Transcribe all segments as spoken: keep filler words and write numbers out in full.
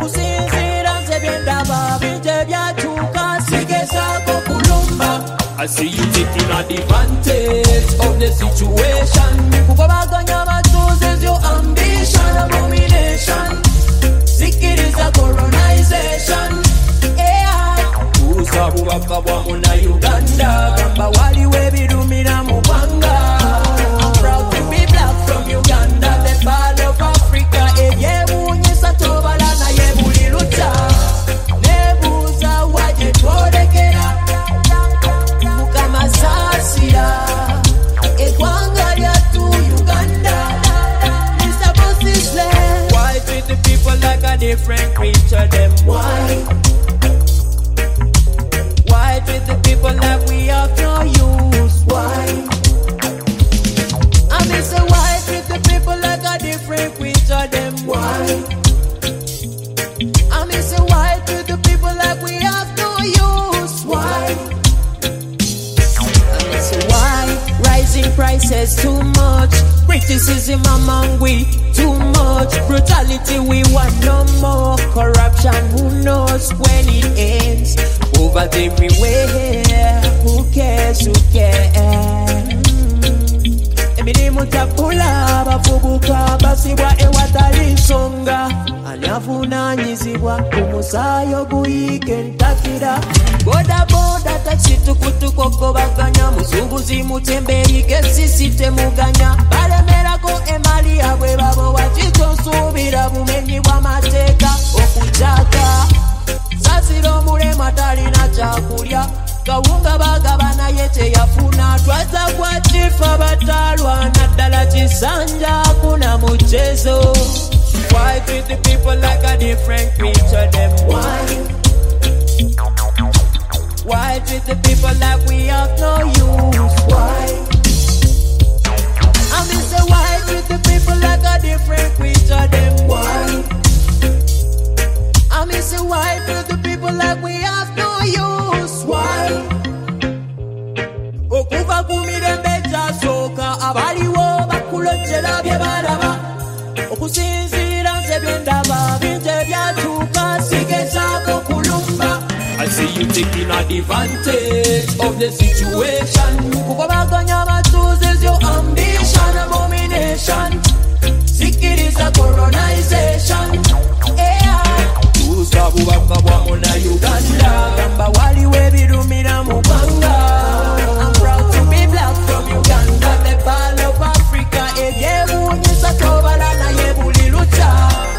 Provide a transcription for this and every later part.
Okusinzira nze byendaba binje byakyuka sigezaako kulumba. I see you taking advantage of the situation. Kukobaganya amatuze is your ambition, abomination. Sikiriza colonization. Usa bubaka bwa muna Uganda kamba waliwe birumira mu bwanga. I'm proud to be black from Uganda, the part of Africa. Eyebunyisa tobala na yebuliruta. Nebuza waje twolekera mukama sasira eggwanga lyattu Uganda. Mister Boss's land. Why treat the people like a different creature? Them why? Why treat the people like we have no use? Why? I mean, say why treat the people like a different creature? Them why? I mean, say why treat the people like we have no use? Why? I mean, say why rising prices too much? Criticism among we too much. Brutality we want no more. Corruption who knows when it ends? Over everywhere. Who cares? Who cares? Emini mutapula bafubuka basibwa ewatali nsonga. Anyavunanyizibwa kumusayo guyike ntakira. Boda boda taxi tukutuko kobaganya. Musubuzi mutembeyike sisi temuganya. Balemerako emali yabwe babo wachitonsuubira bumenyi bw'amateeka okukyaka. Sasiro mulema talina kyakulya. Kawunga bagabana ye teyafuna. Twaza kwa chifa batalwana ddala kisanja kuna muchezo. Why treat the people like a different creature? Them why? Why treat the people like we have no use? Why? I mean, say why treat the people like a different creature? Them why? I mean, say why treat the people like we have no use? Why? Okuva kumirembe jasoka abaliwo bakulojera bye balaba. Okusinzira nze byendaba binje byatuuka sigezaako kulumba. I see you taking advantage of the situation. Kukobaganya amatuze is your ambition, abomination. Sikiriza colonization. Usa bubaka bwa muna Uganda kamba waliwe birumira mu bwanga. I'm proud to be black from Uganda, the part of Africa. Eyebunyisa tobala na yebuliruta.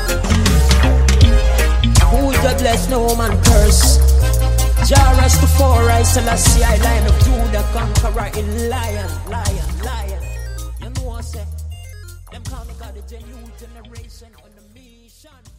Who the bless no man curse. Jah Rastafari Selassie, I Lion of Judah, conqueror in lion, lion, lion. You know what I say? Them call me God the genuine generation on the mission.